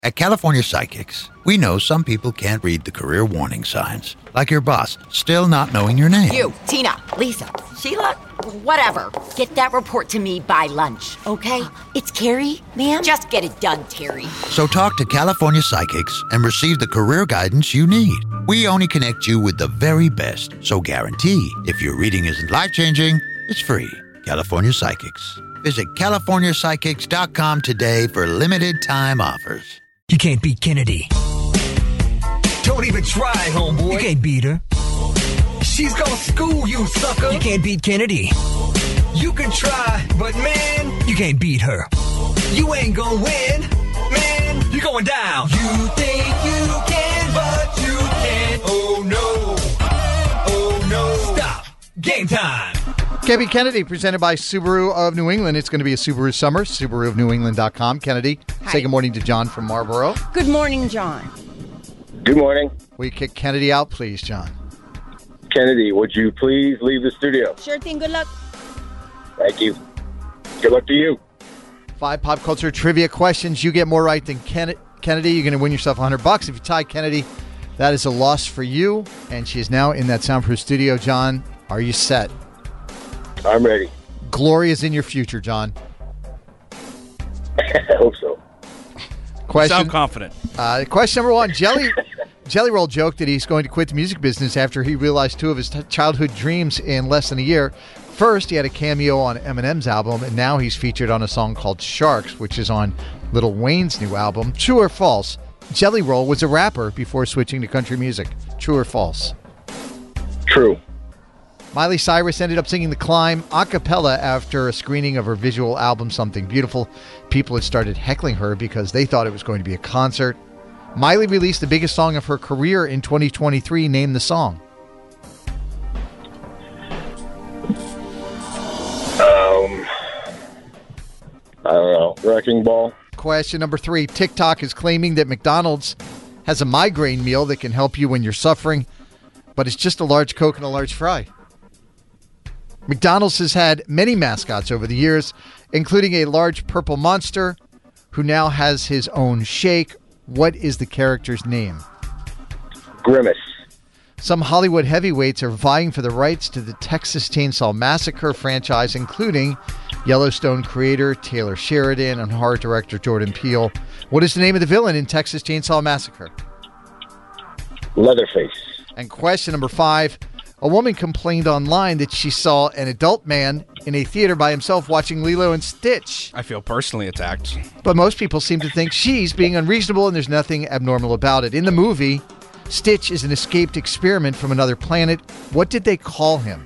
At California Psychics, we know some people can't read the career warning signs, like your boss still not knowing your name. You, Tina, Lisa, Sheila, whatever. Get that report to me by lunch, okay? It's Carrie, ma'am. Just get it done, Terry. So talk to California Psychics and receive the career guidance you need. We only connect you with the very best, so guarantee if your reading isn't life-changing, it's free. California Psychics. Visit CaliforniaPsychics.com today for limited time offers. You can't beat Kennedy. Don't even try, homeboy. You can't beat her. She's gonna school you, sucker. You can't beat Kennedy. You can try, but man, You can't beat her. you ain't gonna win. Man, you're going down. You think you can, but you can't. Oh no. Oh no. Stop. Game time. Can't Beat Kennedy, presented by Subaru of New England. It's going to be a Subaru summer. SubaruofNewEngland.com. Kennedy, say good morning to John from Marlboro. Good morning, John. Good morning. Will you kick Kennedy out, please, John? Kennedy, would you please leave the studio? Sure thing. Good luck. Thank you. Good luck to you. 5 pop culture trivia questions. You get more right than Kennedy. You're going to win yourself $100. If you tie Kennedy, that is a loss for you. And she is now in that soundproof studio. John, are you set? I'm ready. Glory is in your future, John. I hope so. Sound confident. Question number 1. Jelly Roll joked that he's going to quit the music business after he realized 2 of his childhood dreams in less than a year. First, he had a cameo on Eminem's album, and now he's featured on a song called Sharks, which is on Lil Wayne's new album. True or false? Jelly Roll was a rapper before switching to country music. True or false? True. Miley Cyrus ended up singing The Climb a cappella after a screening of her visual album, Something Beautiful. People had started heckling her because they thought it was going to be a concert. Miley released the biggest song of her career in 2023. Name the song. I don't know. Wrecking Ball. Question number 3. TikTok is claiming that McDonald's has a migraine meal that can help you when you're suffering, but it's just a large Coke and a large fry. McDonald's has had many mascots over the years, including a large purple monster who now has his own shake. What is the character's name? Grimace. Some Hollywood heavyweights are vying for the rights to the Texas Chainsaw Massacre franchise, including Yellowstone creator Taylor Sheridan and horror director Jordan Peele. What is the name of the villain in Texas Chainsaw Massacre? Leatherface. And question number 5. A woman complained online that she saw an adult man in a theater by himself watching Lilo and Stitch. I feel personally attacked. But most people seem to think she's being unreasonable and there's nothing abnormal about it. In the movie, Stitch is an escaped experiment from another planet. What did they call him?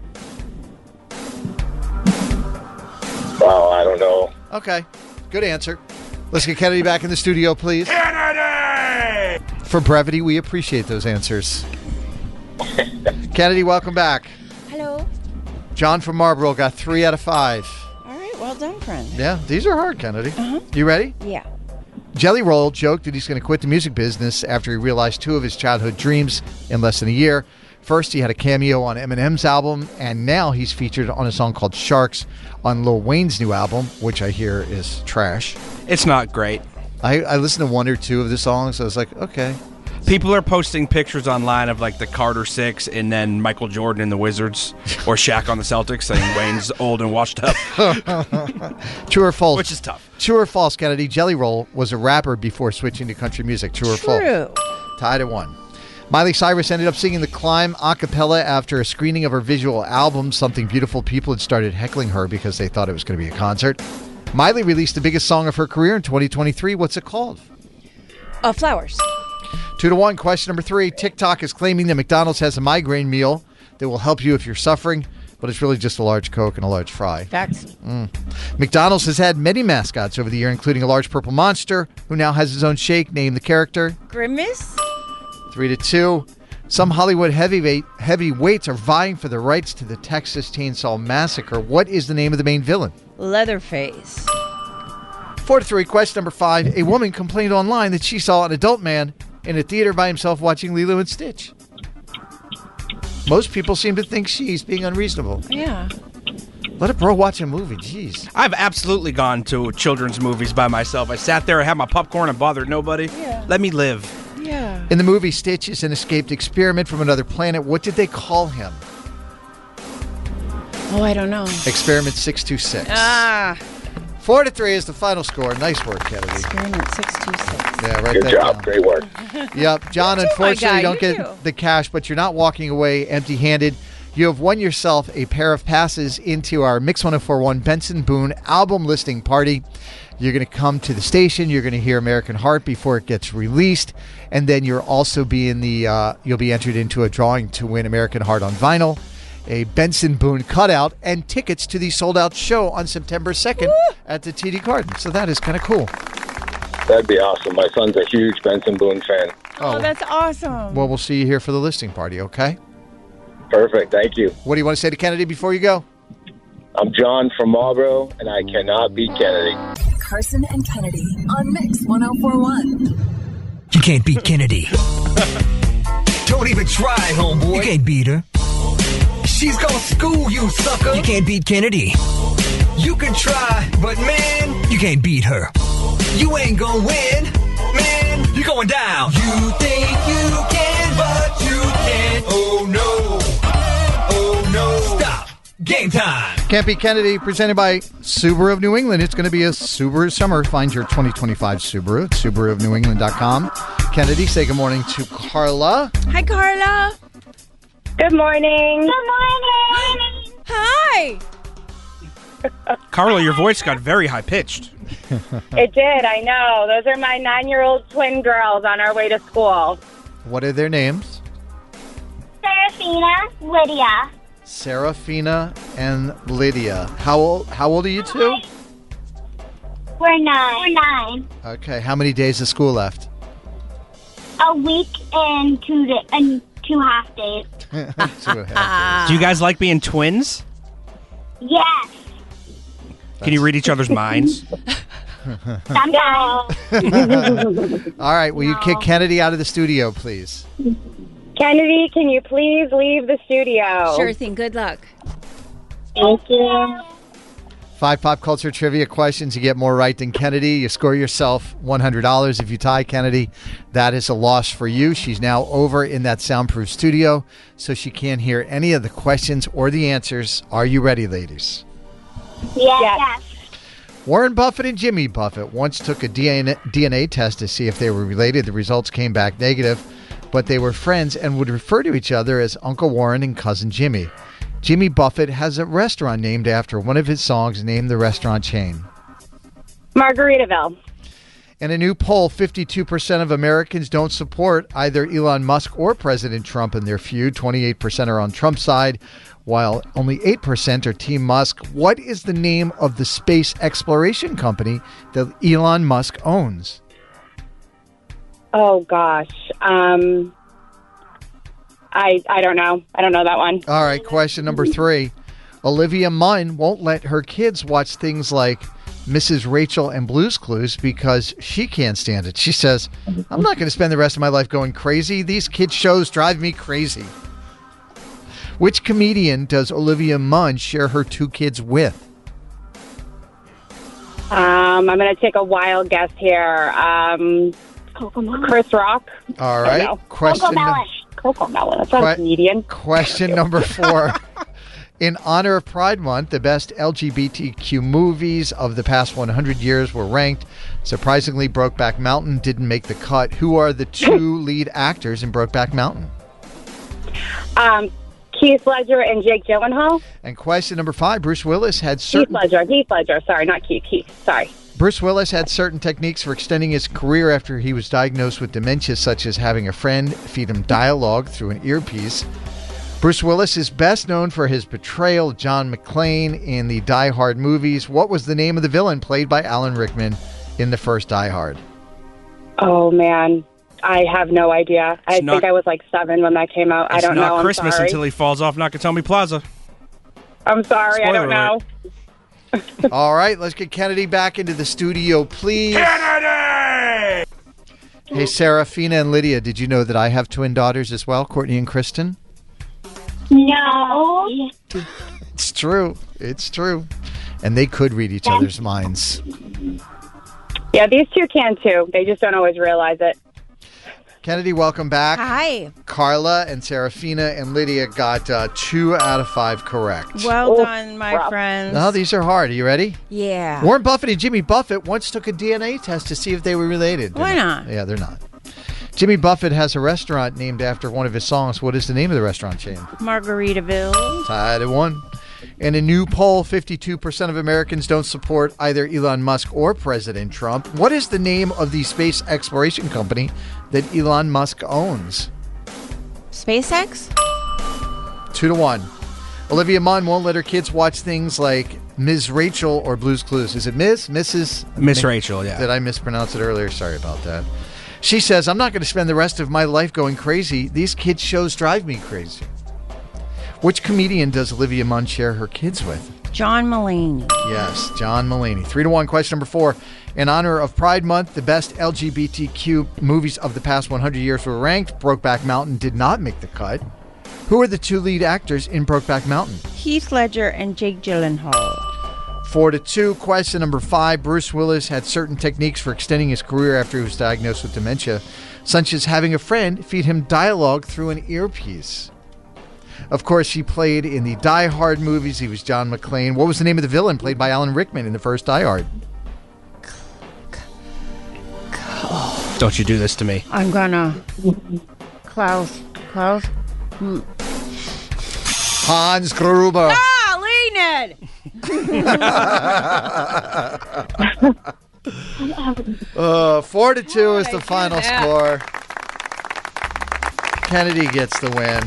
Wow, I don't know. Okay, good answer. Let's get Kennedy back in the studio, please. Kennedy! For brevity, we appreciate those answers. Kennedy, welcome back. Hello. John from Marlboro got 3 out of 5. All right. Well done, friend. Yeah, these are hard, Kennedy. Uh-huh. You ready? Yeah. Jelly Roll joked that he's going to quit the music business after he realized 2 of his childhood dreams in less than a year. First, he had a cameo on Eminem's album, and now he's featured on a song called Sharks on Lil Wayne's new album, which I hear is trash. It's not great. I listened to 1 or 2 of the songs. I was like, okay. People are posting pictures online of like the Carter 6 and then Michael Jordan and the Wizards or Shaq on the Celtics saying Wayne's old and washed up. True or false? Which is tough. True or false, Kennedy? Jelly Roll was a rapper before switching to country music. True or false? True. Tied at 1. Miley Cyrus ended up singing The Climb a cappella after a screening of her visual album, Something Beautiful. People had started heckling her because they thought it was going to be a concert. Miley released the biggest song of her career in 2023. What's it called? Flowers. 2-1. Question number 3. TikTok is claiming that McDonald's has a migraine meal that will help you if you're suffering, but it's really just a large Coke and a large fry. Facts. McDonald's has had many mascots over the year, including a large purple monster who now has his own shake. Name the character. Grimace. 3-2. Some Hollywood heavyweights are vying for the rights to the Texas Chainsaw Massacre. What is the name of the main villain? Leatherface. 4-3. Question number 5. A woman complained online that she saw an adult man in a theater by himself watching Lilo and Stitch. Most people seem to think she's being unreasonable. Yeah. Let a bro watch a movie. Jeez. I've absolutely gone to children's movies by myself. I sat there, I had my popcorn, and bothered nobody. Yeah. Let me live. Yeah. In the movie, Stitch is an escaped experiment from another planet. What did they call him? Oh, I don't know. Experiment 626. 4-3 is the final score. Nice work, Kennedy. Experiment 626. Yeah, right Good there. job. Great work. Yep. John, You too, my unfortunately, guy. you don't You get too. the cash, but you're not walking away empty-handed. You have won yourself a pair of passes into our Mix 1041 Benson Boone album listing party. You're going to come to the station. You're going to hear American Heart before it gets released. And then you'll also be you'll be entered into a drawing to win American Heart on vinyl, a Benson Boone cutout, and tickets to the sold-out show on September 2nd at the TD Garden. So that is kind of cool. That'd be awesome. My son's a huge Benson Boone fan. Oh, that's awesome. Well, we'll see you here for the listing party, okay? Perfect. Thank you. What do you want to say to Kennedy before you go? I'm John from Marlboro, and I cannot beat Kennedy. Carson and Kennedy on Mix 1041. You can't beat Kennedy. Don't even try, homeboy. You can't beat her. She's gonna school you, sucker. You can't beat Kennedy. You can try, but man, You can't beat her. you ain't gonna win. Man, you're going down. You think you can, but you can't. Oh no. Oh no. Stop. Game time. Can't Beat Kennedy, presented by Subaru of New England. It's going to be a Subaru summer. Find your 2025 Subaru at SubaruofNewEngland.com. Kennedy, say good morning to Carla. Hi, Carla. Good morning. Good morning. Hi. Carla, your voice got very high-pitched. It did, I know. Those are my 9-year-old twin girls on our way to school. What are their names? Serafina, Lydia. Serafina and Lydia. How old are you two? We're 9. We're 9. Okay, how many days of school left? A week and 2 half days. 2.5 Do you guys like being twins? Yes. Can you read each other's minds? Sometimes. All right, will you kick Kennedy out of the studio, please? Kennedy, can you please leave the studio? Sure thing. Good luck. Thank you. 5 pop culture trivia questions. You get more right than Kennedy. You score yourself $100. If you tie Kennedy, that is a loss for you. She's now over in that soundproof studio, so she can't hear any of the questions or the answers. Are you ready, ladies? Yes. Warren Buffett and Jimmy Buffett once took a DNA test to see if they were related. The results came back negative, but they were friends and would refer to each other as Uncle Warren and Cousin Jimmy. Jimmy Buffett has a restaurant named after one of his songs. Name the restaurant chain. Margaritaville. In a new poll, 52% of Americans don't support either Elon Musk or President Trump in their feud. 28% are on Trump's side, while only 8% are Team Musk. What is the name of the space exploration company that Elon Musk owns? Oh, gosh. I don't know. I don't know that one. All right, question number 3. Olivia Munn won't let her kids watch things like Mrs. Rachel and Blue's Clues because she can't stand it. She says, I'm not going to spend the rest of my life going crazy. These kids' shows drive me crazy. Which comedian does Olivia Munn share her 2 kids with? I'm going to take a wild guess here. Chris Rock. All right. Coco Melon. That's not a comedian. Question number 4. In honor of Pride Month, the best LGBTQ movies of the past 100 years were ranked. Surprisingly, Brokeback Mountain didn't make the cut. Who are the 2 lead actors in Brokeback Mountain? Heath Ledger and Jake Gyllenhaal. And question number 5, Bruce Willis had certain... Heath Ledger. Sorry, not Keith. Sorry. Bruce Willis had certain techniques for extending his career after he was diagnosed with dementia, such as having a friend feed him dialogue through an earpiece. Bruce Willis is best known for his portrayal of John McClane in the Die Hard movies. What was the name of the villain played by Alan Rickman in the first Die Hard? Oh, man. I have no idea. I think I was like 7 when that came out. I don't know. It's not Christmas I'm sorry. until he falls off Nakatomi Plaza. I'm sorry. Spoiler I don't know. All right, let's get Kennedy back into the studio, please. Kennedy! Hey, Serafina and Lydia, did you know that I have twin daughters as well, Courtney and Kristen? No. It's true. It's true. And they could read each other's minds. Yeah, these two can too. They just don't always realize it. Kennedy, welcome back. Hi. Carla and Serafina and Lydia got 2 out of 5 correct. Well done, my friends. No, these are hard. Are you ready? Yeah. Warren Buffett and Jimmy Buffett once took a DNA test to see if they were related. Why not? Yeah, they're not. Jimmy Buffett has a restaurant named after one of his songs. What is the name of the restaurant chain? Margaritaville. Tied at 1. In a new poll, 52% of Americans don't support either Elon Musk or President Trump. What is the name of the space exploration company that Elon Musk owns? SpaceX? 2-1. Olivia Munn won't let her kids watch things like Ms. Rachel or Blue's Clues. Is it Ms.? Mrs.? Miss Rachel, yeah. Did I mispronounce it earlier? Sorry about that. She says, I'm not going to spend the rest of my life going crazy. These kids' shows drive me crazy. Which comedian does Olivia Munn share her kids with? John Mulaney. Yes, John Mulaney. 3-1. Question number 4. In honor of Pride Month, the best LGBTQ movies of the past 100 years were ranked. Brokeback Mountain did not make the cut. Who are the 2 lead actors in Brokeback Mountain? Heath Ledger and Jake Gyllenhaal. 4-2. Question number 5. Bruce Willis had certain techniques for extending his career after he was diagnosed with dementia, such as having a friend feed him dialogue through an earpiece. Of course, he played in the Die Hard movies. He was John McClane. What was the name of the villain played by Alan Rickman in the first Die Hard? Don't you do this to me. I'm gonna... Klaus. Hans Gruber. Ah, Leonid! 4-2 is the final score. Kennedy gets the win.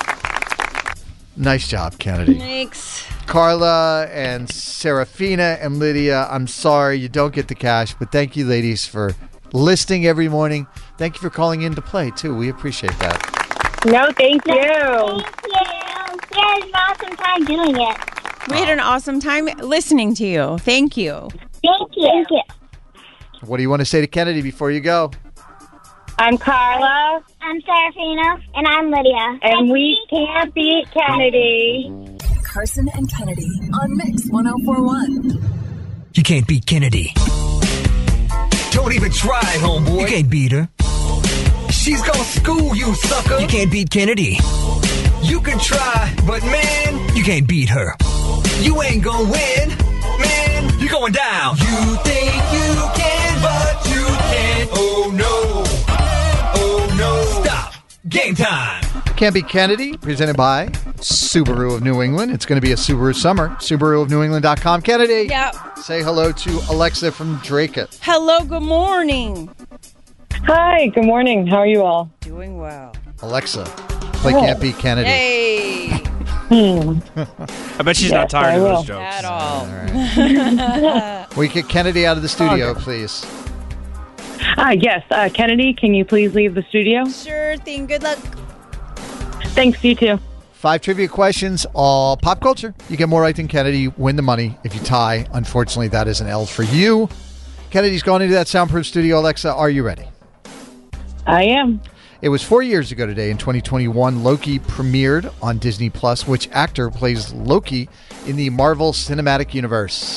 Nice job, Kennedy. Thanks. Carla and Serafina and Lydia, I'm sorry you don't get the cash, but thank you, ladies, for listening every morning. Thank you for calling in to play, too. We appreciate that. No, thank you. Thank you. We had an awesome time doing it. We had an awesome time listening to you. Thank you. Thank you. Thank you. What do you want to say to Kennedy before you go? I'm Carla. I'm Serafina. And I'm Lydia. And we can't beat Kennedy. Carson and Kennedy on Mix 104.1. You can't beat Kennedy. Don't even try, homeboy. You can't beat her. She's gonna school you, sucker. You can't beat Kennedy. You can try, but man, You can't beat her. you ain't gonna win. Man, you're going down. You think you can, but you can't. Oh no. Oh no. Stop. Game time. Can't Beat Kennedy, presented by Subaru of New England. It's going to be a Subaru summer. SubaruofNewEngland.com. Kennedy, Yep. say hello to Alexa from Dracut. Hello, good morning. Hi, good morning. How are you all? Doing well. Alexa, play Can't Beat Kennedy. Hey. I bet she's not tired of those jokes. At all. We get Kennedy out of the studio, please. Yes. Kennedy, can you please leave the studio? Sure thing. Good luck. Thanks, you too. 5 trivia questions, all pop culture. You get more right than Kennedy, you win the money. If you tie, unfortunately, that is an L for you. Kennedy's gone into that soundproof studio. Alexa, are you ready? I am. It was 4 years ago today, in 2021, Loki premiered on Disney+. Which actor plays Loki in the Marvel Cinematic Universe?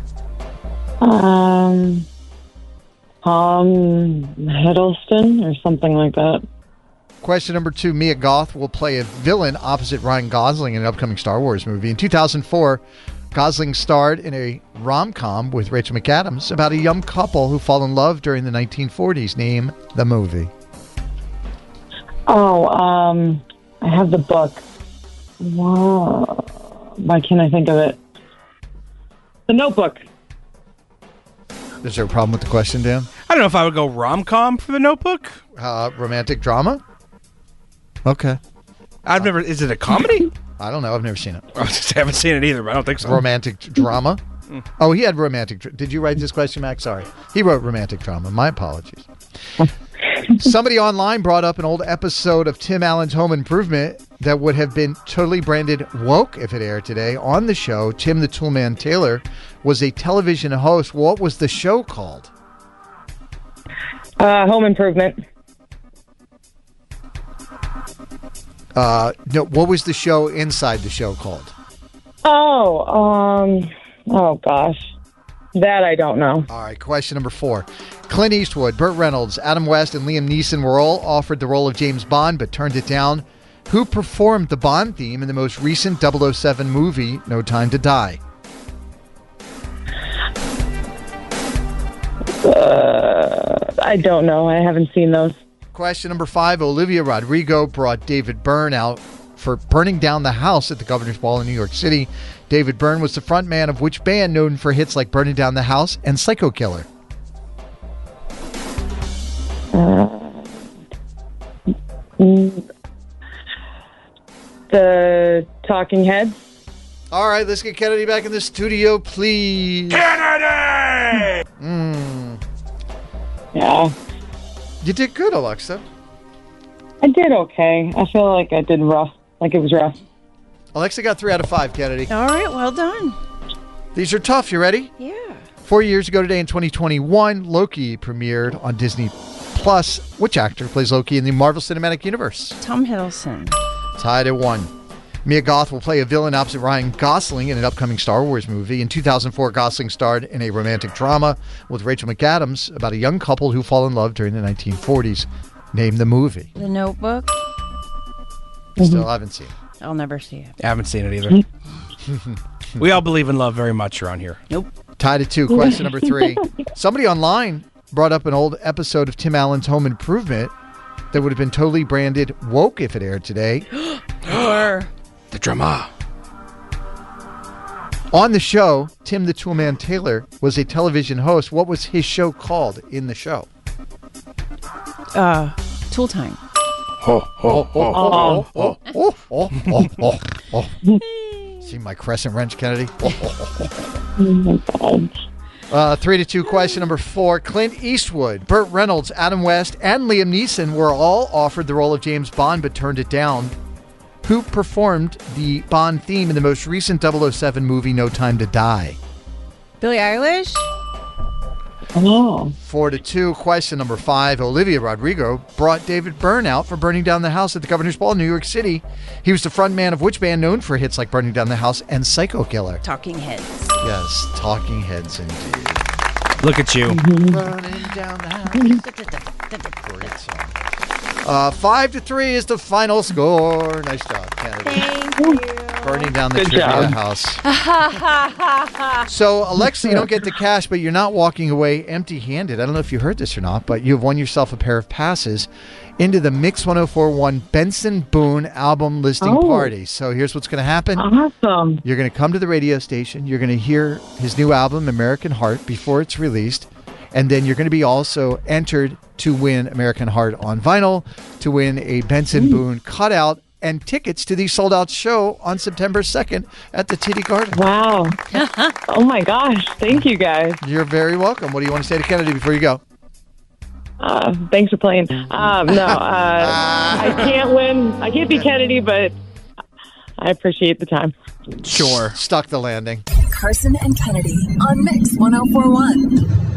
Tom Hiddleston or something like that. Question number 2. Mia Goth will play a villain opposite Ryan Gosling in an upcoming Star Wars movie. In 2004, Gosling starred in a rom-com with Rachel McAdams about a young couple who fall in love during the 1940s. Name the movie. I have the book. Wow. Why can't I think of it? The Notebook. Is there a problem with the question, Dan? I don't know if I would go rom-com for The Notebook. Romantic drama? Okay. I've never. Is it a comedy? I don't know. I've never seen it. I haven't seen it either, but I don't think so. Romantic drama? Oh, he had romantic. Did you write this question, Max? Sorry. He wrote romantic drama. My apologies. Somebody online brought up an old episode of Tim Allen's Home Improvement that would have been totally branded woke if it aired today. On the show, Tim the Toolman Taylor was a television host. What was the show called? Home Improvement. No, what was the show inside the show called? Oh gosh. That I don't know. All right, question number 4. Clint Eastwood, Burt Reynolds, Adam West, and Liam Neeson were all offered the role of James Bond but turned it down. Who performed the Bond theme in the most recent 007 movie, No Time to Die? I don't know. I haven't seen those. Question number 5. Olivia Rodrigo brought David Byrne out for burning down the house at the Governor's Ball in New York City. David Byrne was the front man of which band known for hits like Burning Down the House and Psycho Killer? The Talking Heads. All right, let's get Kennedy back in the studio, please. Kennedy! Yeah. You did good, Alexa. I did okay. I feel like I did rough. Like it was rough. Alexa got 3 out of 5, Kennedy. All right, well done. These are tough. You ready? Yeah. 4 years ago today in 2021, Loki premiered on Disney Plus. Which actor plays Loki in the Marvel Cinematic Universe? Tom Hiddleston. Tied at 1. Mia Goth will play a villain opposite Ryan Gosling in an upcoming Star Wars movie. In 2004, Gosling starred in a romantic drama with Rachel McAdams about a young couple who fall in love during the 1940s. Name the movie. The Notebook. Still haven't seen it. I'll never see it. I haven't seen it either. We all believe in love very much around here. Nope. Tied at 2. Question number 3. Somebody online brought up an old episode of Tim Allen's Home Improvement that would have been totally branded woke if it aired today. Or the drama. On the show, Tim the Toolman Taylor was a television host. What was his show called in the show? Tool Time. See my crescent wrench, Kennedy? Oh my God. 3-2. Question number 4. Clint Eastwood, Burt Reynolds, Adam West, and Liam Neeson were all offered the role of James Bond but turned it down. Who performed the Bond theme in the most recent 007 movie, No Time to Die? Billie Eilish. Oh. 4-2. Question number 5. Olivia Rodrigo brought David Byrne out for Burning Down the House at the Governor's Ball in New York City. He was the front man of which band known for hits like Burning Down the House and Psycho Killer? Talking Heads. Yes, Talking Heads indeed. Look at you. Burning down the house. Great song. 5-3 is the final score. Nice job, Kennedy. Thank you. Burning down the Good trivia job. house. So, Alexa, you don't get the cash, but you're not walking away empty-handed. I don't know if you heard this or not, but you've won yourself a pair of passes into the Mix 1041 Benson Boone album listing party. So here's what's going to happen. Awesome. You're going to come to the radio station. You're going to hear his new album, American Heart, before it's released. And then you're going to be also entered to win American Heart on vinyl, to win a Benson Boone cutout, and tickets to the sold-out show on September 2nd at the TD Garden. Wow. Oh, my gosh. Thank you, guys. You're very welcome. What do you want to say to Kennedy before you go? Thanks for playing. I can't win. I can't be Kennedy, but I appreciate the time. Sure. Stuck the landing. Carson and Kennedy on Mix 1041.